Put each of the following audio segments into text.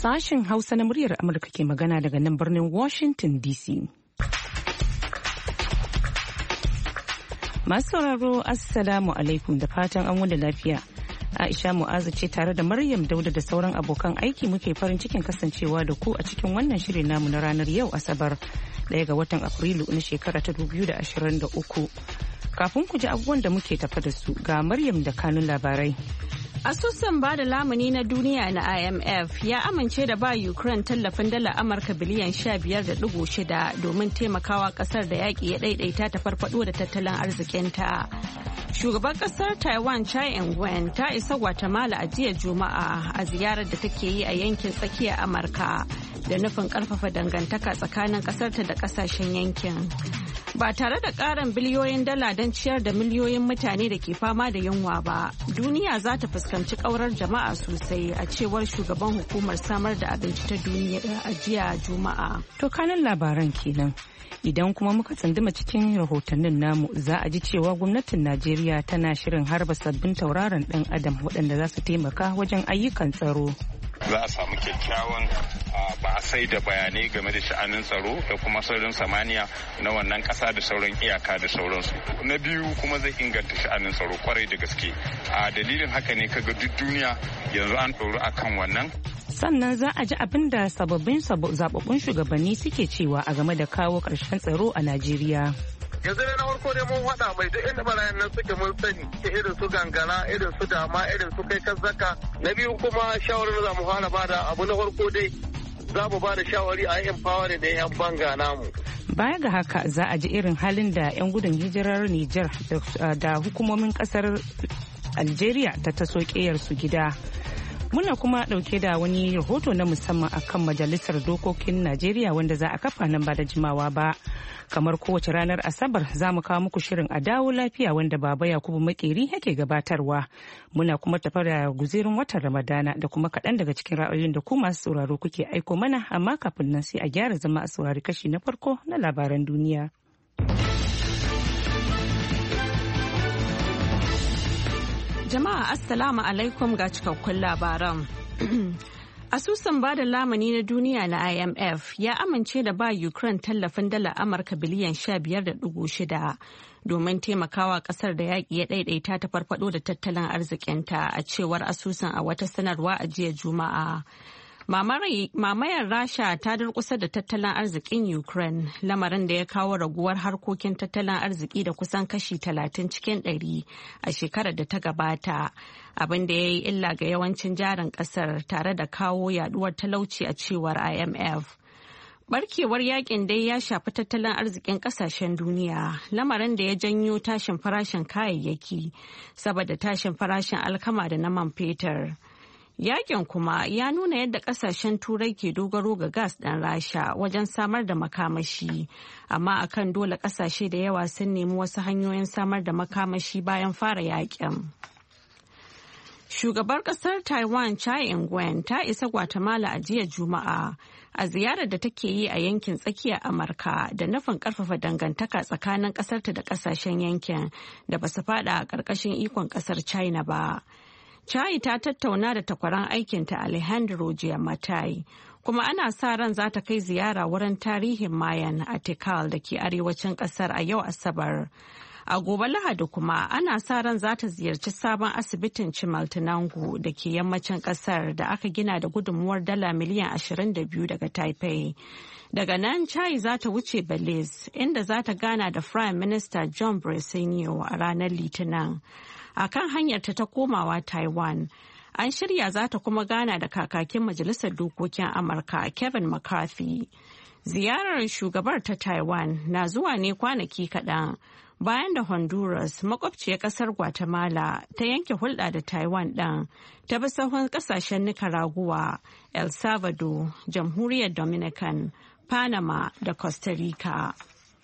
Sashen Hausa na muryar Amurka ke magana daga nan birnin Washington DC. Masu sauraro Assalamu alaikum da fatan an wanda lafiya. Aisha Mu'azu ce tare da Maryam Dauda da sauran abokan aiki muke farin cikin kasancewa da ku a cikin wannan shirin namu na ranar yau Asabar 1 ga watan Afrilu na shekara ta 2023. Kafin ku ji abubuwan da muke tafa da su ga Maryam da kanun labarai. Asusun ba da lamuni na duniya na IMF ya amince da ba Ukraine tallafin dala Amurka biliyan 15.6 domin taimakawa kasar da yaƙi ya ɗaiɗaita ta farfado da tattalin arzikinta. Shugaban kasar Taiwan Tsai Ing-wen ta isa Guatemala a jiya Juma'a a ziyarar da take yi a yankin tsakiyar Amurka da nufin karfafa dangantaka tsakanin kasarta da kasashen yankin. Ba tare da ƙarin biliyoyin dala don ciyar da miliyoyin mutane da ke fama da yunwa ba, duniya za ta fuskanci ƙaurar jama'a sosai a cewar shugaban hukumar samar da abinci ta duniya a jiya Juma'a. To kanin labaran kenan. Idan kuma muka tsunduma cikin rahotannin namu za a ji cewa gwamnatin Najeriya tana shirin harba sabbin tauraron ɗan adam waɗanda za su taimaka wajen ayyukan tsaro. Za a samu kyakkyawan ba sai da bayanai game da sha'anin tsaro da kuma sararin samaniya na wannan ƙasa da sauran iyaka da sauransu. Na biyu kuma zai inganta sha'anin tsaro kwarai da gaske. A dalilin haka ne kaga duk duniya yanzu an ɗoru akan wannan. Sannan za a ji abin da zababbun shugabanni suke cewa a game da kawo ƙarshen tsaro a Najeriya. Yanzu ne na farko dai mun faɗa mai duk inda barayin nan suke mun sani irin su gangara irin su dama irin su kai kazzaka. Na biyu kuma shawarar za mu fara bada abu na farko dai za mu bada shawari a yin power da yan banga namu. Baya ga haka za a ji irin halin da 'yan gudun hijirar Nijar da hukumomin kasar Algeria ta taso su gida. Muna kuma dauke da wani rahoto na musamman akan majalisar dokokin Najeriya wanda za a kafa nan ba da jimawa ba. Kamar kowace ranar Asabar za mu kawo muku shirin a dawo lafiya wanda Baba Yakubu Makeri yake gabatarwa. Muna kuma tafa da guzirin watan Ramadana da kuma kaɗan daga cikin ra'ayoyin da ku masu sauraro kuke aiko mana, amma kafin nan sai a gyara zama a saurari kashi na farko na labaran duniya. Jama'a Assalamu alaikum ga cikakkun labaran. Asusun bada lamuni na duniya na IMF ya amince da ba Ukraine tallafin dala Amurka biliyan 15.6 domin taimakawa kasar da yaƙi ya ɗaiɗaita ta farfado da tattalin arzikinta a cewar asusun a wata sanarwa a jiya Juma'a. Mamayar Rasha ta durkusa da tattalin arzikin Ukraine, lamarin da ya kawo raguwar harkokin tattalin arziki da kusan kashi 30 cikin 100 a shekarar da ta gabata, abin da ya yi illa ga yawancin jarin kasar tare da kawo yaduwar talauci a cewar IMF. Barkewar yakin dai ya shafi tattalin arzikin kasashen duniya, lamarin da ya janyo tashin farashin kayayyaki saboda tashin farashin alkama da na man fetur. Yakin kuma ya nuna yadda kasashen turai ke dogaro ga gas ɗin Rasha wajen samar da makamashi, amma akan dole kasashe da yawa sun nemi wasu hanyoyin samar da makamashi bayan fara yakin. Shugabar kasar Taiwan Tsai Ing-wen ta isa Guatemala a jiya Juma'a a ziyarar da take yi a yankin tsakiyar Amurka da nufin karfafa dangantaka tsakanin kasarta da kasashen yankin da ba su fada a ƙarƙashin ikon kasar China ba. Chai ta tattauna da takwaran aikinta Alejandro Giammattei, kuma ana sa ran za ta kai ziyara wurin tarihin Mayan a Tikal da ke arewacin kasar a yau Asabar. A gobe Lahadi kuma ana sa ran za ta ziyarci sabon asibitin Chimaltenango da ke yammacin kasar da aka gina da gudunmuwar dala miliyan 22 daga Taipei. Daga nan Chai za ta wuce Belize inda za ta gana da Prime Minister John Bresenio a ranar Litinin. A kan hanyarta ta komawa Taiwan, an shirya za ta kuma gana da kakakin Majalisar Dokokin Amurka Kevin McCarthy. Ziyarar shugabar ta Taiwan na zuwa ne kwanaki kaɗan bayan da Honduras, makwabciyar ƙasar Guatemala, ta yanke hulɗa da Taiwan ɗin ta bi sahun ƙasashen Nicaragua, El Salvador, Jamhuriyar Dominican, Panama da Costa Rica.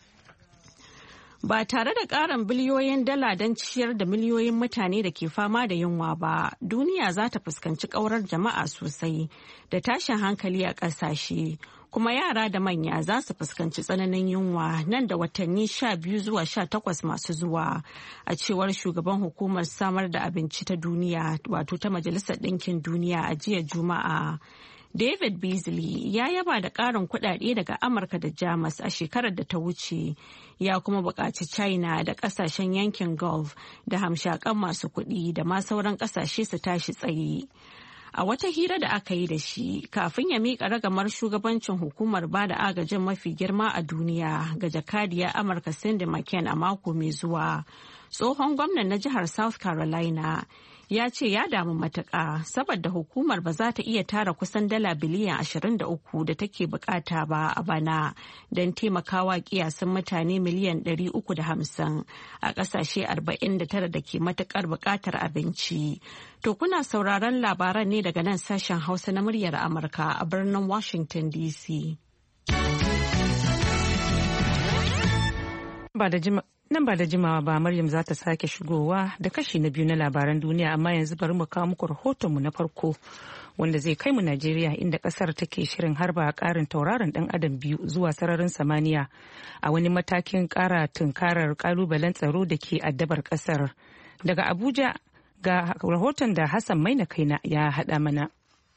Ba tare da ƙarin biliyoyin dala don ciyar da miliyoyin mutane da ke fama da yunwa ba, duniya za ta fuskanci ƙaurar jama'a sosai da tashin hankali a ƙasashe, kuma yara da manya za su fuskanci tsananin yunwa nan da watanni 12 zuwa 18 masu zuwa, a cewar shugaban hukumar samar da abinci ta duniya, wato ta Majalisar Ɗinkin Duniya a jiya Juma'a. David Beasley ya yaba da ƙarin kuɗaɗe daga Amurka da Jamus a shekarar da ta wuce, ya kuma buƙaci China da ƙasashen yankin Gulf da hamshakan masu kuɗi da ma sauran ƙasashe su tashi tsaye. A wata hira da aka yi da shi kafin ya miƙa ragamar shugabancin hukumar bada agajin mafi girma a duniya ga jakadiyar Amurka Cindy McCain a mako mai zuwa, tsohon gwamnan na jihar South Carolina ya ce ya damu matuƙa saboda hukumar ba za ta iya tara kusan dala biliyan 23 da take bukata ba a bana don taimakawa kiyasin mutane miliyan 350 a ƙasashe 49 da ke matuƙar buƙatar abinci. To kuna sauraron labaran ne daga nan sashen Hausa na muryar Amurka a birnin Washington DC. Nan ba da jimawa ba Maryam za ta sake shigowa da kashi na biyu na labaran duniya, amma yanzu bari mu kawo muku rahotonmu na farko wanda zai kai mu Najeriya, inda kasar take shirin harba karin tauraron dan adam biyu zuwa sararin samaniya a wani matakin kara tunkarar kalubalen tsaro da ke addabar kasar. Daga Abuja ga rahoton da Hassan Maina Kaina ya haɗa mana.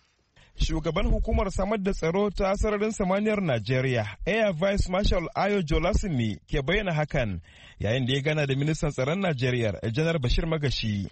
Shugaban hukumar samar da tsaro ta sararin samaniyar Najeriya, Air Vice Marshal Ayo Jolasimi ke bayyana hakan yayin da ya gana da ministan tsaron Najeriya, Janar Bashir Magashi.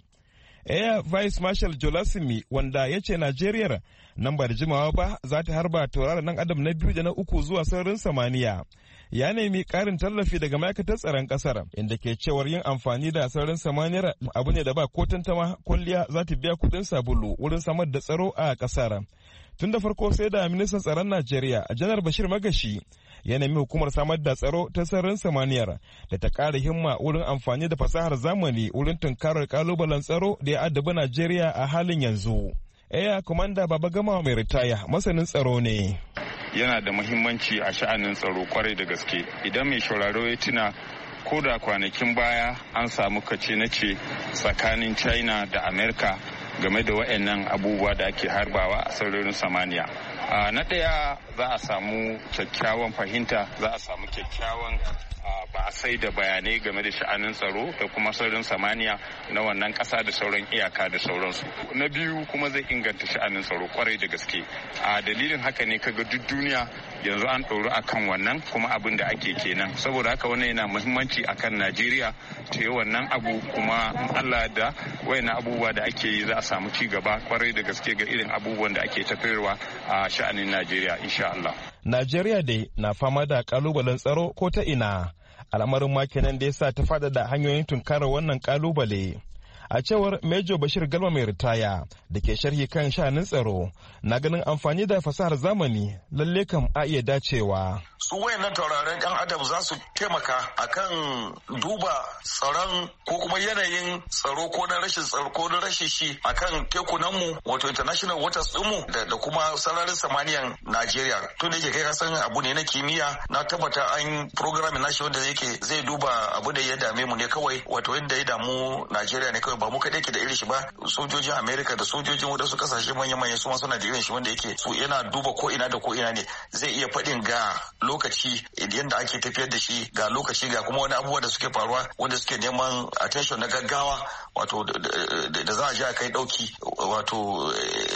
Air Vice Marshal Jolasimi, wanda ya ce Najeriya nan ba da jimawa ba za ta harba tauraron nan adam na biyu da na uku zuwa sararin samaniya, ya nemi karin tallafi daga ma'aikatar tsaron kasar, inda ke cewar yin amfani da sararin samaniyar abu ne da ba ko tantama kwalliya za ta biya kudin sabulu wurin samar da tsaro a kasar. Tun da farko sai da ministan tsaron Najeriya, Janar Bashir Magashi, ya nemi hukumar samar da tsaro ta sararin samaniyar da ta ƙara himma wurin amfani da fasahar zamani wurin tunkarar kalubalen tsaro da ya addabi Najeriya a halin yanzu. Eya Komanda Baba Gama mai ritaya masanin tsaro ne. Yana da muhimmanci a sha'anin tsaro kwarai da gaske. Idan mai sauraro ya tuna, ko da kwanakin baya an samu kace na ce tsakanin China da Amerika game da waɗannan abubuwa da ake harbawa a sararin samaniya. Na ɗaya za a samu kyakkyawan fahimta, za a samu kyakkyawan ba a sai da bayanai game da sha'anin tsaro da kuma sararin samaniya na wannan ƙasa da sauran iyaka da sauransu. Na biyu kuma zai inganta sha'anin tsaro kwarai da gaske. A dalilin haka ne kaga duk duniya yanzu an ɗoru akan wannan kuma abin da ake kenan. Saboda haka wannan yana muhimmanci akan Najeriya ta yi wannan abu, kuma in Allah da wayannan abubuwa da ake yi za a samu ci gaba kwarai da gaske ga irin abubuwan da ake tafiyarwa a sha'anin Najeriya insha Allah. Najeriya dai na fama da kalubalen tsaro ko ta ina. Al'amarin ma kenan da yasa ta faɗaɗa hanyoyin tunkarar wannan kalubale. A cewar Major Bashir Galma mai ritaya da ke sharhi kan sha'anin tsaro, na ganin amfani da fasahar zamani lalle kam a iya dacewa. Su wayannan tauraron yan adam za su taimaka akan duba tsaron ko kuma yanayin tsaro ko na rashin tsaro ko na rashin shi akan tekunanmu, wato international waters ɗinmu da kuma sararin samaniyan Najeriya. Tun da yake kai kasan abu ne na kimiyya, na tabbata an programming nashi wanda yake zai duba abu da ya dame mu ne kawai, wato yadda ya damu Najeriya ne kawai, ba mu kaɗai ke da irin shi ba. Sojojin Amerika da sojojin wadansu kasashe manya-manya su ma suna da irin shi wanda yake su yana duba ko ina da ko ina ne, zai iya faɗin ga lokaci yadda ake tafiyar da shi, ga lokaci ga kuma wani abubuwa da suke faruwa wanda suke neman attention na gaggawa, wato da za a je a kai ɗauki, wato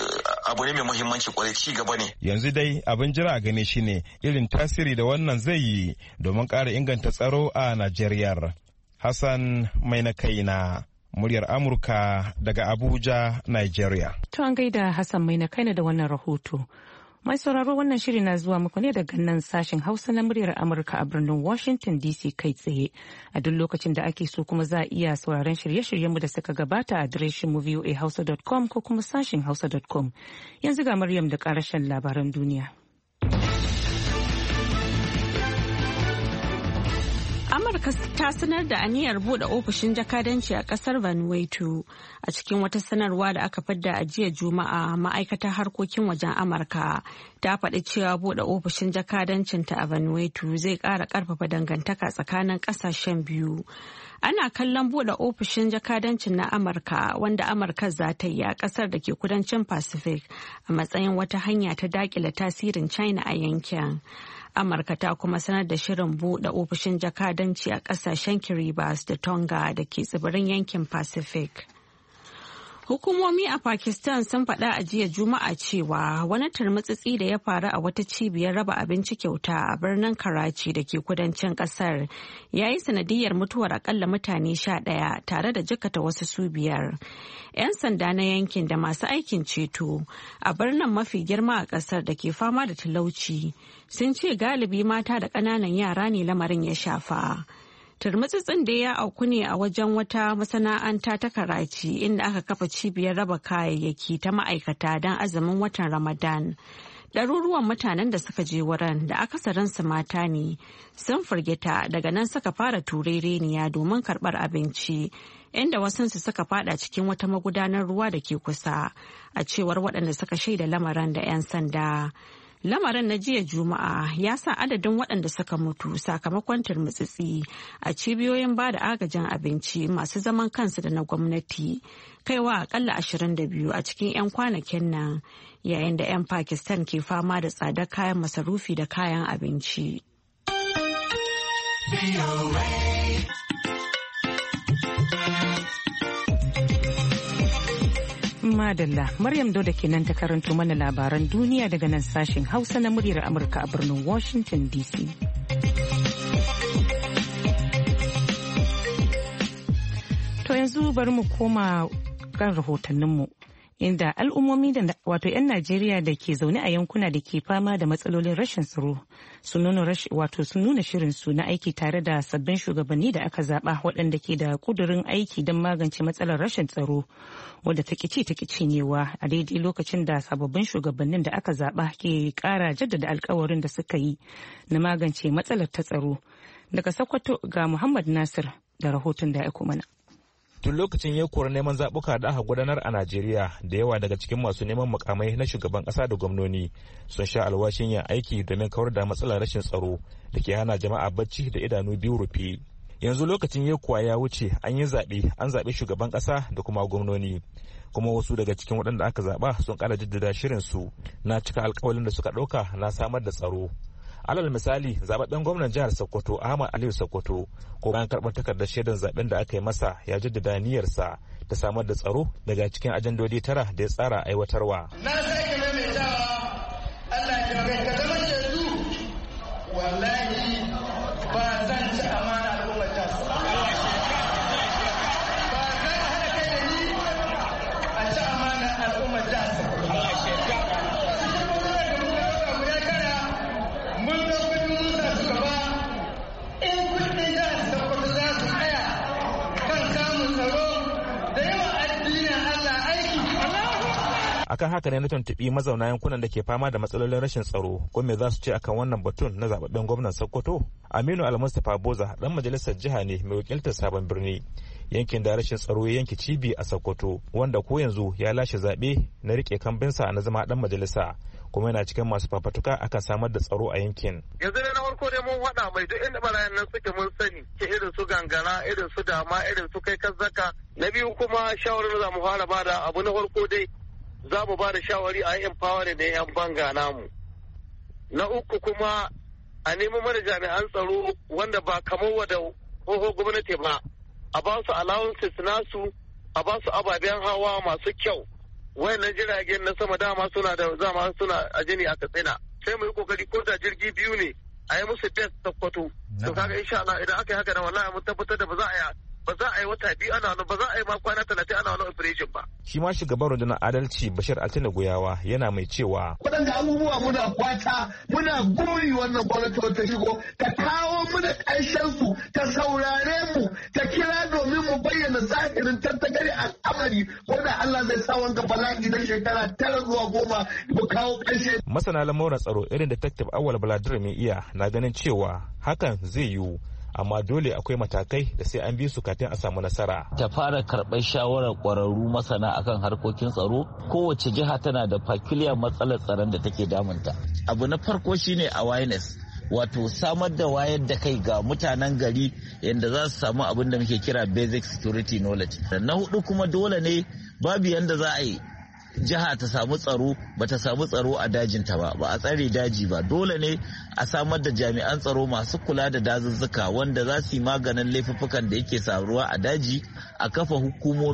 abu ne mai muhimmanci kwarai, ci gaba ne. Yanzu dai abin jira a gane shi ne irin tasiri da wannan zai yi domin ƙara inganta tsaro a Najeriya. Hassan mai na kaina, muryar Amurka daga Abuja, Nigeria. To an gaida Hassan mai na kaina da wannan rahoto. Mai sauraro, wannan shiri na zuwa muku ne daga nan sashen Hausa na muryar Amurka a birnin Washington DC kai tsaye. A duk lokacin da ake so kuma za a iya sauraron shirye-shiryenmu da suka gabata a adireshin mu voahausa.com ko kuma sashen hausa.com. Yanzu ga Maryam da karashen labaran duniya. Amurka ta sanar da aniyar bude ofishin jakadanci a kasar Vanuatu. A cikin wata sanarwa da aka fadda a jiya Juma'a, ma'aikatar harkokin wajen Amurka ta faɗi cewa bude ofishin jakadancinta a Vanuatu zai ƙara ƙarfafa dangantaka tsakanin ƙasashen biyu. Ana kallon bude ofishin jakadancin na Amurka, wanda Amurka za ta yi a ƙasar da ke kudancin Pacific, a matsayin wata hanya ta daƙile tasirin China a yankin. Amurka ta kuma sanar da shirin buɗe ofishin jakadanci a ƙasashen Kiribati da Tonga da ke tsibirin yankin Pacific. Hukumomi a Pakistan sun faɗa a jiya Juma'a cewa wani turmutsitsi da ya faru a wata cibiyar raba abinci kyauta a birnin Karachi da ke kudancin ƙasar ya yi sanadiyar mutuwar akalla mutane 11 tare da jikkata wasu su 5. 'Yan sanda na yankin da masu aikin ceto a birnin mafi girma a ƙasar da ke fama da talauci sun ce galibi mata da ƙananan yara ne lamarin ya shafa. Turmutsitsin da ya auku ne a wajen wata masana'anta ta Karachi inda aka kafa cibiyar raba kayayyaki ta ma'aikata don azumin watan Ramadan. Ɗaruruwan mutanen da suka je wurin da akasarinsu mata ne sun firgita daga nan suka fara turereniya domin karɓar abinci, inda wasansu suka fada cikin wata magudanar ruwa da ke kusa, a cewar waɗanda suka shaida lamarin da 'yan sanda. Lamarin na jiya Juma'a ya sa adadin waɗanda suka mutu sakamakon turmutsitsi a cibiyoyin ba da agajin abinci masu zaman kansu da na gwamnati kaiwa akalla 22 a cikin 'yan kwanakin nan, yayin da 'yan Pakistan ke fama da tsadar kayan masarufi da kayan abinci. Madalla, Maryam Dauda kenan ta karanto mana labaran duniya daga nan sashen Hausa na muryar Amurka a birnin Washington DC. To yanzu bari mu koma kan rahotanninmu. Inda al'ummomi da wato 'yan Najeriya da ke zaune a yankuna da ke fama da matsalolin rashin tsaro sun nuna shirinsu na aiki tare da sabbin shugabanni da aka zaba waɗanda ke da kudurin aiki don magance matsalar rashin tsaro wadda ta kici ta cinyewa a daidai lokacin da sababbin shugabannin da aka zaba ke ƙara jaddada alkawarin da suka yi na magance matsalar ta tsaro. Daga Sokoto ga Muhammad Nasir da rahoton da ya kuma mana. Tun lokacin yakuwar neman zaɓuka da aka gudanar a Najeriya, da yawa daga cikin masu neman mukamai na shugaban ƙasa da gwamnoni sun sha alwashin yin aiki domin kawar da matsalar rashin tsaro da ke hana jama'a bacci da idanu biyu rufe. Yanzu lokacin yakuwa ya wuce, an yi zaɓe, an zaɓi shugaban ƙasa da kuma gwamnoni. Kuma wasu daga cikin waɗanda aka zaɓa sun ƙara jaddada shirinsu na cika alƙawalin da suka ɗauka na samar da tsaro. Alal misali, zababben gwamnan jihar Sokoto Ahmad Aliyu Sokoto ko bayan karɓar takardar shaidar zaben da aka yi masa ya jaddada niyyarsa ta samar da tsaro daga cikin ajandodi 9 da ya tsara aiwatarwa. Na sake maimaitawa, Allah ya kai ka zama shaidu, wallahi ba zan ci amana al'ummar ta ba zan haɗa kai da ni a ci amana al'ummar ta akan haka ne na tuntuɓi mazauna yankunan da ke fama da matsalolin rashin tsaro ko me za su ce akan wannan batun na zababben gwamnan Sokoto. Aminu Almustapha Boza dan majalisar jiha ne mai wakiltar Sabon Birni, yankin da rashin tsaro ya yanke cibi a Sokoto, wanda ko yanzu ya lashe zaɓe na rike kambinsa na zama dan majalisa kuma yana cikin masu fafatuka akan samar da tsaro a yankin. Yanzu ne na farko dai mun haɗa mai duk inda barayan nan suke mun sani, ke irin su gangara, irin su dama, irin su kai kazzaka. Na biyu kuma shawarar za mu fara bada abu na farko dai za mu ba da shawari a yi empowering da 'yan banga namu. Na uku kuma a nemi mana jami'an tsaro wanda ba kamar wada hoho gwamnati ba, a ba su allowances nasu, a ba su ababen hawa masu kyau. Wayannan jiragen na sama dama suna a jini a Katsina. Sai mu yi kokari ko da jirgi biyu ne a yi musu test Sokoto. To kaga insha Allah idan aka yi haka da wallahi mun tabbatar da ba za a yi wata biyu ba za a yi ma kwana 30 ana wani operation ba. Shi ma shugaban rundunar adalci Bashir Altina Goyawa yana mai cewa waɗanda abubuwa muna kwata muna guri wannan gwamnati ta shigo ta kawo muna ƙarshen su ta saurare mu ta kira domin mu bayyana zahirin tattakari al'amari wanda Allah zai sa wanga bala'i na shekara 9 zuwa 10 mu kawo ƙarshe. Masana lamuran tsaro irin Detective Awal Baladir mai iya na ganin cewa hakan zai yiwu, amma dole akwai matakai da sai an bi su kafin a samu nasara. Ta fara karɓar shawarar ƙwararru masana akan harkokin tsaro. Kowace jiha tana da peculiar matsalar tsaron da take damunta. Abu na farko shine awareness, wato samar da wayar da kai ga mutanen gari yadda za su samu abin da muke kira basic security knowledge. Na hudu kuma dole ne babu yanda za a yi jiha ta samu tsaro ba ta samu tsaro a dajinta ba a tsare daji ba. Dole ne a samar da jami'an tsaro masu kula da dazuzzuka wanda za su yi maganin laifuffukan da yake saruwa a daji, a kafa hukumomi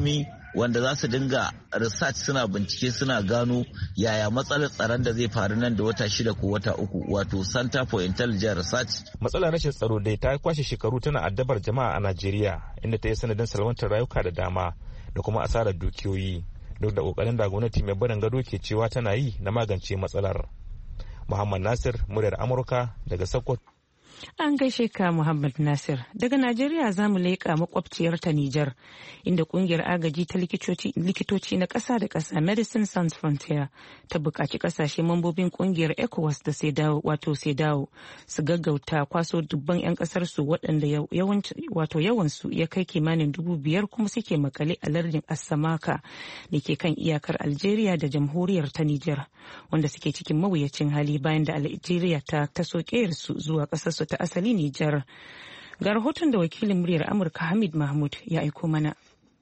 wanda za su dinga research suna bincike suna gano yaya matsalar tsaron da zai faru nan da wata 6 ko wata 3 wato Center for Intelligent Research. Matsalar rashin tsaro dai ta kwashe shekaru tana addabar jama'a a Najeriya inda ta yi sanadin salwantar rayuka da dama da kuma asarar dukiyoyi duk da kokarin da gwamnati mai barin gado ke cewa tana yi na magance matsalar. Muhammad Nasir, muryar Amurka daga Sokoto. An gaishe ka Muhammad Nasir. Daga Najeriya za mu leƙa makwabciyar ta Nijar, inda kungiyar agaji ta likitoci na ƙasa da ƙasa Medicine Sans Frontier ta buƙaci ƙasashe mambobin kungiyar ECOWAS da CEDAW su gaggauta kwaso dubban 'yan ƙasar su waɗanda yawansu ya kai kimanin 5,000 kuma suke makale a lardin Assamaka da ke kan iyakar Algeria da jamhuriyar ta Nijar, wanda suke cikin mawuyacin hali bayan da Algeria ta soke su zuwa ƙasar su ta asali Nijar. Ga rahoton da wakilin muryar Amurka Hamid Mahmud ya aiko mana.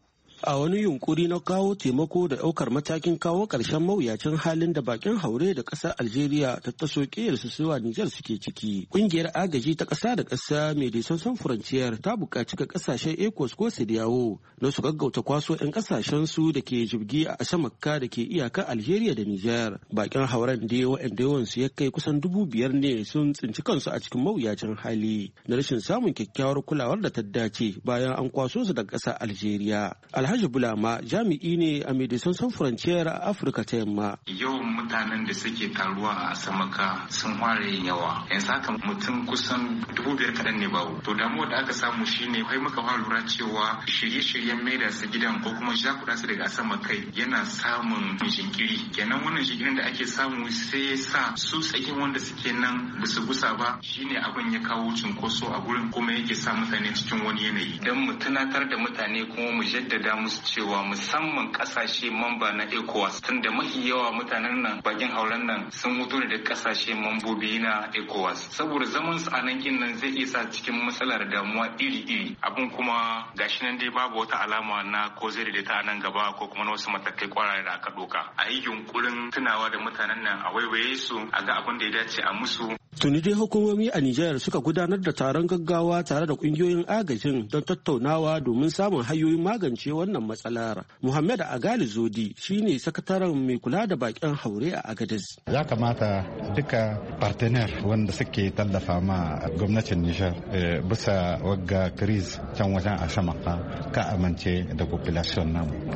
A wani yunkuri na kawo taimako da ɗaukar matakin kawo ƙarshen mawuyacin halin da bakin haure da ƙasar Algeria ta taso su zuwa Nijar suke ciki. Ƙungiyar agaji ta ƙasa da ƙasa Medecins Sans Frontier ta buƙaci ga ƙasashen ECOWAS ko CEDEAO na su gaggauta kwaso 'yan ƙasashen su da ke jibgi a Asamakka da ke iyakar Algeria da Nijar. Bakin hauren da waɗanda yawansu ya kai kusan 5,000 ne sun tsinci kansu a cikin mawuyacin hali na rashin samun kyakkyawar kulawar da ta dace bayan an kwaso su daga ƙasar Algeria. Alhaji Bulama jami'i ne a Medecins Sans Frontier a Afirka ta Yamma. Yawan mutanen da suke taruwa a Asamaka sun fara yin yawa. Yanzu haka mutum kusan 5,000 kaɗan ne babu. To damuwa da aka samu shine kai muka fara lura cewa shirye-shiryen maida su gidan ko kuma jakuɗa su daga Asamaka yana samun jinkiri. Kenan wannan jinkirin da ake samu sai ya sa su tsakin wanda suke nan ba su gusa ba shine abin ya kawo cunkoso a gurin kuma yake sa mutane cikin wani yanayi. Dan mu tunatar da mutane kuma mu jaddada musu cewa musamman kasashe mamba na ECOWAS tunda mafi yawa mutanen nan bakin hauren nan sun mutu da kasashe mambobi na ECOWAS saboda zaman su a nan nan zai iya sa cikin matsalar damuwa iri-iri abin kuma gashi nan dai babu wata alama na ko zai da ta nan gaba ko kuma na wasu matakai kwarare da aka doka a yi yunkurin tunawa da mutanen nan a waiwaye su a ga abin da ya dace a musu. Tuni dai hukumomi a Nijar suka gudanar da taron gaggawa tare da kungiyoyin agajin don tattaunawa domin samun hanyoyin magance wannan matsalar. Muhammad Agali Zodi shine sakataren mai kula da bakin haure a Agadez. Ya kamata duka partenaire wanda suke tallafa ma gwamnatin Nijar bisa wagga kriz can wajen Asamaka ka amince da population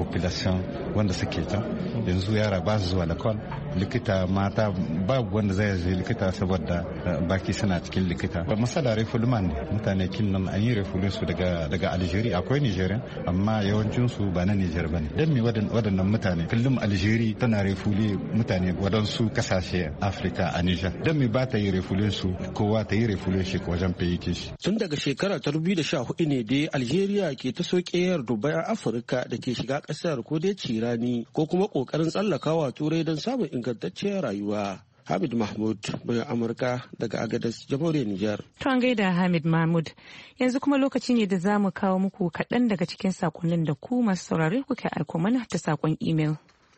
wanda suke can. Yanzu yara ba su zuwa lakon likita mata babu wanda zai je likita saboda baki suna cikin likita. Ba masala refulman ne mutane kinnan an yi refulun su daga Algeria akwai Nigerian amma yawancin su ba na Niger bane. Dan me waɗannan mutane kullum Algeria tana refule mutane wadansu kasashe Africa a Niger. Dan me ba ta yi refulun su kowa ta yi refulun shi wajen fayyake shi. Tun daga shekara 2014 ne dai Algeria ke ta sokeyar Dubai a Afirka da ke shiga kasar ko dai cirani ko kuma kokarin tsallakawa turai don samun ingantacciyar rayuwa. Hamid Mahmud, bayan Amurka daga Agadez, Jamhuriyar Nijar. To an gaida Hamid Mahmud. Yanzu kuma lokaci ne da za mu kawo muku kaɗan daga cikin sakonnin da ku masu saurare kuke aiko mana ta sakon imel.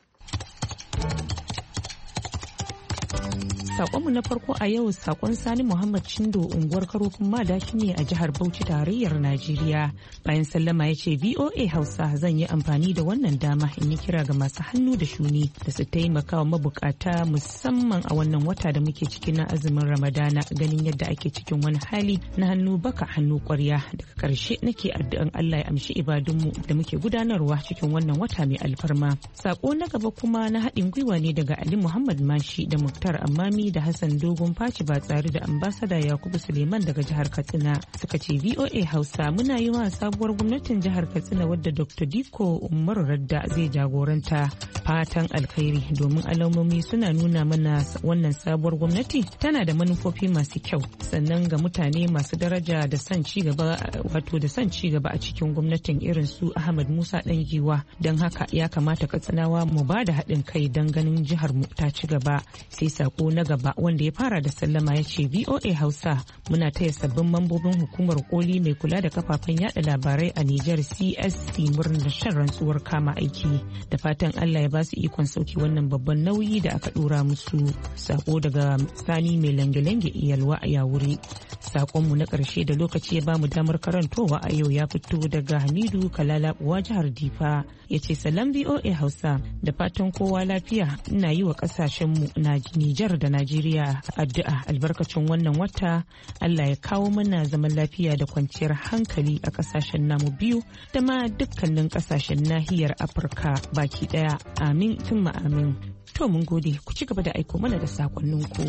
Sakonmu na farko a yau sakon Sani Muhammad Chindo unguwar Karofin Madaki ne a jihar Bauchi tarayyar Najeriya. Bayan sallama ya ce VOA Hausa zan yi amfani da wannan dama in yi kira ga masu hannu da shuni da su taimaka wa mabukata musamman a wannan wata da muke cikin na azumin Ramadana ganin yadda ake cikin wani hali na hannu baka hannu kwarya. Daga karshe nake addu'an Allah ya amshi ibadunmu da muke gudanarwa cikin wannan wata mai alfarma. Sako na gaba kuma na haɗin gwiwa ne daga Ali Muhammad Mashi da Muktar Ammami da Hassan Dogon Faci ba tsari da ambasada Yakubu Suleiman daga jihar Katsina suka ce VOA Hausa muna yi wa sabuwar gwamnatin jihar Katsina wadda Dr. Diko Umar Radda zai jagoranta fatan alkhairi domin alamomi suna nuna mana wannan sabuwar gwamnati tana da manufofi masu kyau sannan ga mutane masu daraja da son ci gaba a cikin gwamnatin irin su Ahmad Musa Dangiwa don haka ya kamata Katsinawa mu ba da haɗin kai don ganin jihar mu ta ci gaba sai sako na gaba wanda ya fara da sallama ya ce VOA Hausa muna taya sabbin mambobin hukumar koli mai kula da kafafen yada labarai a Nijar CSC murnar shan rantsuwar kama aiki da fatan Allah ya ba su ikon sauki wannan babban nauyi da aka dora musu. Sako daga Sani mai lange-lange iyalwa a Yawuri. Sakonmu na ƙarshe da lokaci ya bamu damar karantowa a yau ya fito daga Hamidu Kalalabuwa jihar Difa ya ce salam VOA Hausa da fatan kowa lafiya ina yi wa kasashenmu na Nijar da Najeriya addu'a albarkacin wannan wata Allah ya kawo mana zaman lafiya da kwanciyar hankali a kasashen namu biyu da ma dukkanin kasashen nahiyar Afirka baki daya amin tun amin. To mun gode ku ci gaba da aiko mana da sakonninku.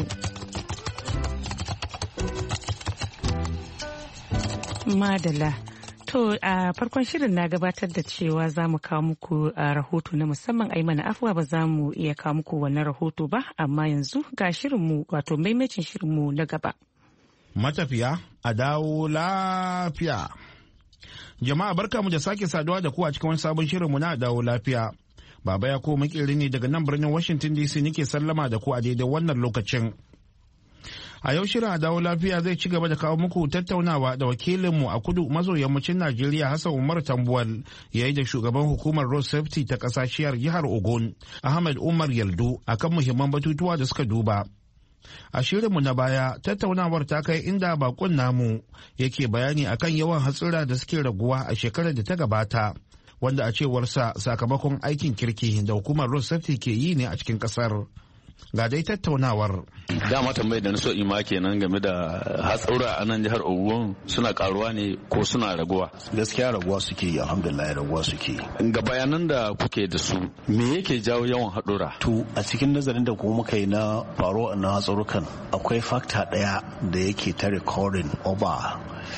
Madala. To a farkon shirin na gabatar da cewa za mu kawo muku rahoto na musamman ai mana afuwa ba za mu iya kawo muku wannan rahoto ba amma yanzu ga shirinmu wato maimacin shirinmu na gaba. Matafiya a dawo lafiya. Jama'a barka mu da sake saduwa da ku a cikin wani sabon shirinmu na dawo lafiya. Baba ya ko makeri ne daga nan birnin Washington DC nake sallama da ku a daidai wannan lokacin. A yau shirin a dawo lafiya zai ci gaba da kawo muku tattaunawa da wakilinmu a kudu maso yammacin Najeriya Hassan Umar Tambuwal yayi da shugaban hukumar Road Safety ta kasashiyar jihar Ogun Ahmed Umar Yaldu akan muhimman batutuwa da suka duba. A shirinmu na baya tattaunawar ta kai inda bakon namu yake bayani akan yawan hatsura da suke raguwa a shekarar da ta gabata wanda a cewarsa sakamakon aikin kirki da hukumar Road Safety ke yi ne a cikin kasar. Ga dai tattaunawar. Dama tambayar da na so ima kenan game da hatsaura a nan jihar Ogun suna karuwa ne ko suna raguwa? Gaskiya raguwa suke yi, alhamdulillah raguwa suke yi. Ga bayanan da kuke da su me yake jawo yawan haɗura? To a cikin nazarin da kuma muka yi na faruwa na hatsarukan akwai fakta ɗaya da yake ta recording over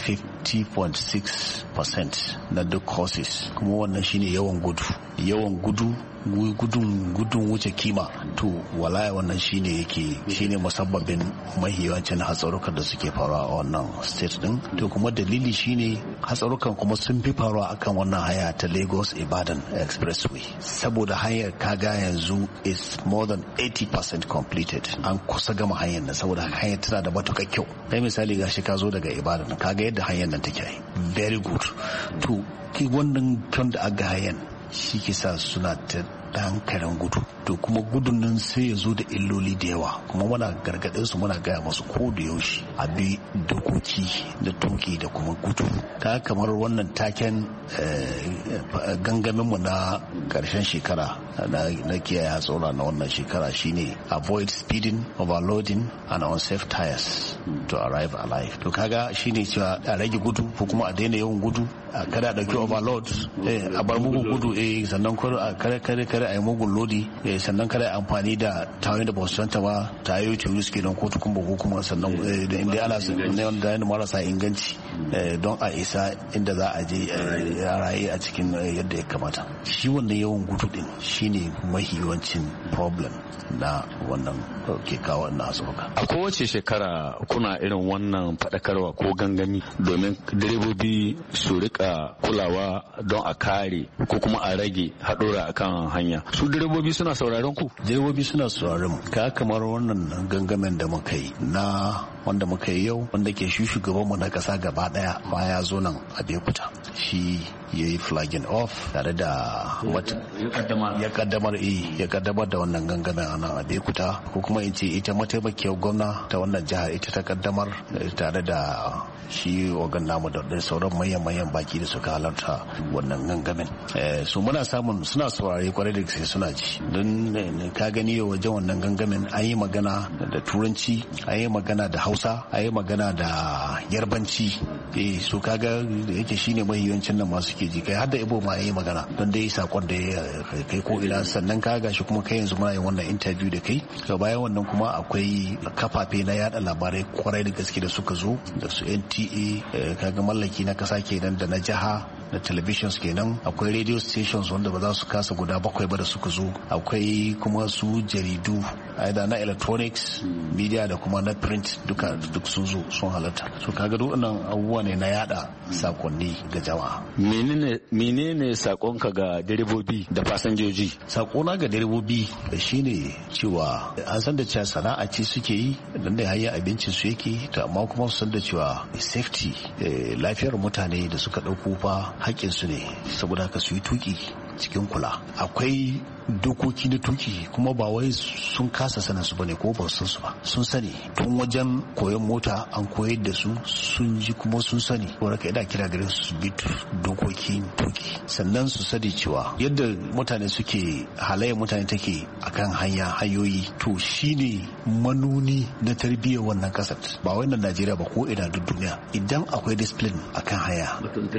50.6% na duk causes, kuma wannan shine yawan gudu gudun wuce kima. To wallahi wannan shine musabbabin mahiyancin hatsarukan da suke faruwa a wannan state din. To kuma dalili shine hatsarukan kuma sun fi faruwa akan wannan hanya ta Lagos Ibadan Expressway, saboda hanyar kaga yanzu is more than 80% completed, an kusa gama hanyar nan saboda hanyar tana da matuƙar kyau. Kai misali gashi ka zo daga Ibadan kaga yadda hanyar nan take very good. To wannan kyan da aga hanyar shi ke sa suna ta hankalin gudu, to kuma gudun nan sai ya zo da illoli da yawa, kuma muna gargaɗin su muna gaya masu ko da yaushe a bi dokoki da tuki da kuma gudu. Ta kamar wannan taken gangamin mu na karshen shekara na kiyaye hatsura na wannan shekara shine avoid speeding, overloading and unsafe tires to arrive alive. To kaga shine cewa a rage gudu ko kuma a daina yawan gudu, kada a dauki overload, a bar mugun gudu, sannan kare a yi mugun lodi, sannan kada a amfani da tayoyi da ba su santa ba, tayoyi turu suke don kotu kuma ko kuma sannan da inda ana da marasa inganci don a isa inda za a je a raye a cikin yadda ya kamata. Shi wannan yawan gudu din shine mahiwancin problem na wannan ke kawo wannan asibaka. A kowace shekara kuna irin wannan faɗakarwa ko gangami domin direbobi su rika kulawa don a kare ko kuma a rage haɗura akan hanya. Su direbobi suna sauraron ku? Direbobi suna sauraron mu. Ka kamar wannan gangamin da muka yi na wanda muka yi yau, wanda ke shugabanmu na ƙasa gaba ɗaya baya zo nan a Bekuta. Shi ya yi flagging off tare da ya kaddamar da wannan gangamin a nan a Bekuta, ko kuma in ce ita mataimakiyar gwamna ta wannan jihar ita ta kaddamar tare da shi ogan namu da sauran manyan baki da suka halarta wannan gangamin. So muna samun suna saurare kwarai da gaske suna ji, don ka gani wajen wannan gangamin an yi magana da turanci, an yi magana da hausa, an yi magana da yarbanci. So kaga da yake shine mahiyancin nan masu ke ji, kai har da ibo ma yi magana don dai sakon da ya kai ko ina. Sannan ka gashi kuma kai yanzu muna yin wannan interview da kai. So bayan wannan kuma akwai kafafe na yada labarai kwarai da gaske da suka zo, da su NTA kaga mallaki na kasa kenan da na jiha, da televisions kenan, akwai radio stations wanda ba za su kasa guda 7 ba da suka zo, akwai kuma su jaridu aida na electronics media da kuma na print duk sun zo sun halarta. So kaga duk wannan abubuwa ne na yada sakonni ga jama'a. Menene sakonka ga direbobi da fasinjoji? Sakona ga direbobi shine cewa an san da cewa sana'a ce suke yi dan da hayya abincin su yake, to amma kuma su san da cewa safety lafiyar mutane da suka dauko fa haƙƙin su ne, saboda haka su yi tuki cikin kula. Akwai dokoki na tuki kuma ba wai sun kasa sanin su bane ko ba san su ba, sun sani tun wajen koyon mota an koyar da su, sun ji kuma sun sani. Wanda ka ina kira gare su bi dokokin tuki, sannan su sani cewa yadda mutane suke halayyar mutane take akan hanyoyi to shine manuni na tarbiyyar wannan kasar, ba wannan Najeriya ba ko ina duk duniya. Idan akwai discipline akan haya,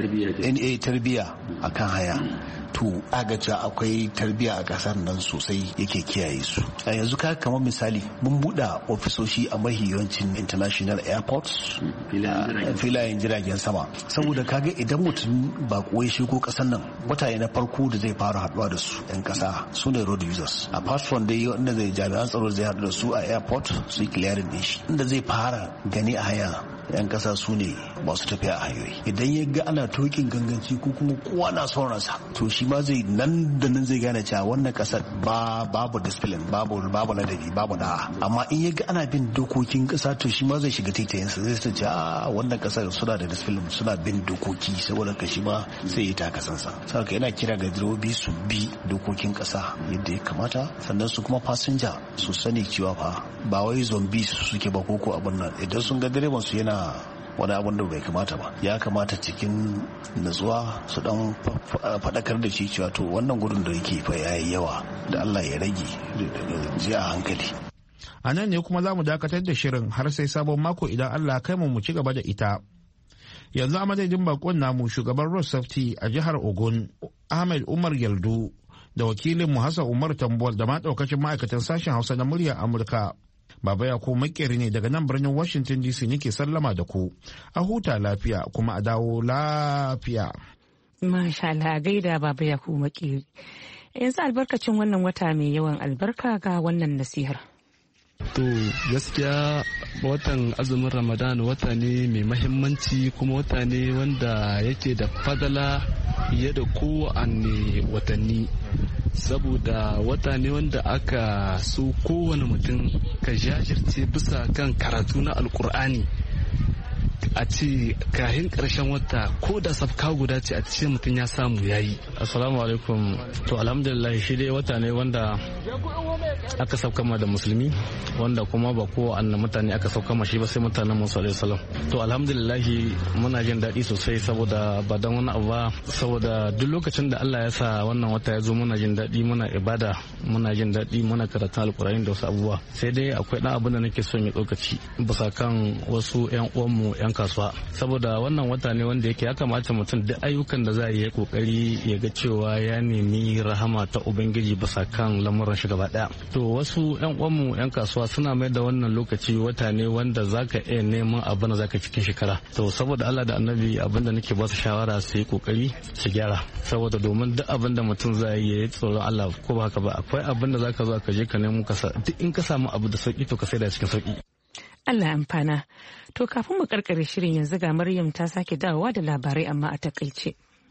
tarbiyya akan haya, to aga cewa akwai tarbiyya a kasar nan sosai yake kiyaye su. A yanzu ka kamar misali mun buɗe ofisoshi a mahiyancin international airports, filayen jiragen sama, saboda kaga idan mutum ba ya shigo kasar nan, mutane na farko da zai fara haɗuwa da su 'yan kasa su ne road users. Apart from dai wanda zai jami'an tsaro zai haɗu da su a airport su yi clearing din shi, inda zai fara gani a haya 'yan kasa su ne masu tafiya a hanyoyi. Idan ya ga ana tokin ganganci ko kuma kowa na son ransa, to shi ma zai nan da nan zai gane cewa wannan kasar babu discipline, babu ladabi, babu da'a. Amma in ya ga ana bin dokokin kasa, to shi ma zai shiga taitayinsa, zai san cewa wannan kasar suna da discipline, suna bin dokoki, saboda ka shi ma sai ya taka sansa. Saboda yana kira ga direbobi su bi dokokin kasa yadda ya kamata, sannan su kuma fasinja su sani cewa fa ba wai zombi suke ba koko abin nan. Idan sun ga direban su yana wani abin da bai kamata ba, ya kamata cikin natsuwa su dan faɗakar da shi cewa to wannan gudun da yake fa yayi yawa, da Allah ya rage ji a hankali. A nan ne kuma za mu dakatar da shirin har sai sabon mako idan Allah kai mu ci gaba da ita. Yanzu a madadin bakon namu shugaban Road Safety a jihar Ogun Ahmed Umar Yaldu da wakilin mu Hassan Umar Tambuwal da ma daukacin ma'aikatan sashen Hausa na muryar Amurka. Baba ya ko makeri ne daga nan birnin Washington DC nake sallama da ku. A huta lafiya kuma a dawo lafiya. Masha Allah, gaida Baba ya ko makeri. Yanzu albarkacin wannan wata mai yawan albarka ga wannan nasihar. To gaskiya watan azumin Ramadan wata ne mai mahimmanci, kuma wata ne wanda yake da fadala fiye da kowane watanni, saboda wata ne wanda aka so kowane mutum ka jajirce bisa kan karatu na alkur'ani. A ce kahin karshen wata ko da safka guda ce a ce mutum ya samu yayi. Assalamu alaikum. To alhamdulillah shi dai wata ne wanda aka saukama da musulmi, wanda kuma ba kowane mutane aka saukama shi ba sai mutanen Musa alaihi salam. To alhamdulillah muna jin daɗi sosai, saboda ba dan wani abu ba, saboda duk lokacin da Allah ya sa wannan wata ya zo muna jin daɗi, muna ibada, muna jin daɗi, muna karatun alkur'ani da wasu abubuwa. Sai dai akwai ɗan abin da nake son ya tsokaci bisa kan wasu 'yan uwanmu 'yan kasuwa, saboda wannan wata ne wanda yake ya kamata mutum duk ayyukan da za a yi kokari ya ga cewa ya nemi rahama ta ubangiji bisa kan lamuran shi gaba daya. To wasu 'yan uwanmu 'yan kasuwa suna mai da wannan lokaci wata ne wanda zaka iya neman abin da zaka cikin shekara. To saboda Allah da Annabi abin da nake ba su shawara su yi kokari su gyara, saboda domin duk abin da mutum zai yi tsoron Allah, ko ba haka ba akwai abin da zaka zo ka je ka nemo kasa, duk in ka samu abu da sauki to ka sai da cikin sauki. Allah amfana. To kafin mu karkare shirin yanzu ga Maryam ta sake dawowa da labarai amma a takaice.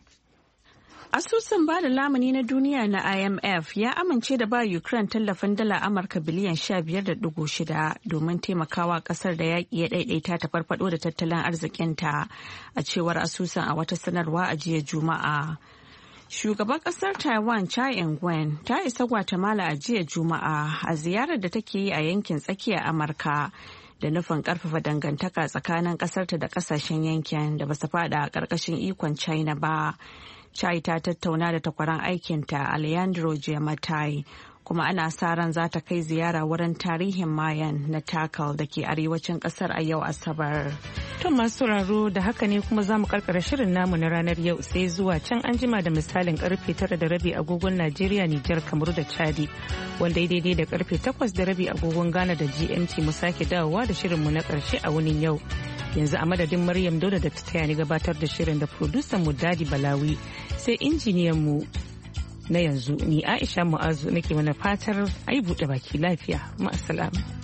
Asusun ba da lamuni na duniya na IMF ya amince da ba Ukraine tallafin dala Amurka biliyan 15.6 domin taimakawa kasar da yaƙi ya ɗaiɗaita ta farfado da tattalin arzikinta, a cewar asusun a wata sanarwa a jiya Juma'a. Shugaban kasar Taiwan Tsai Ing-wen ta isa Guatemala a jiya Juma'a a ziyarar da take yi a yankin tsakiyar Amurka, da nufin karfafa dangantaka tsakanin kasarta da kasashen yankin da ba su fada a karkashin ikon China ba. Chai ta tattauna da takwaran aikinta Alejandro Giammattei, kuma ana sa ran za ta kai ziyara wurin tarihin Mayan na Takal da ke arewacin kasar a yau Asabar. To masu sauraro da haka ne kuma za mu karkara shirin namu na ranar yau, sai zuwa can an jima da misalin karfe 9:30 agogon Najeriya, Nijar, Kamaru da Chadi, wanda ya daidai da karfe 8:30 agogon Ghana da GMT mu sake dawowa da shirinmu na karshe a wunin yau. Yanzu a madadin Maryam Dauda da ta taya ni gabatar da shirin da producer mu Dadi Balawi, sai injiniyan mu na yanzu ni Aisha Mu'azu nake mana fatar ai buɗe baki lafiya. Ma'assalam.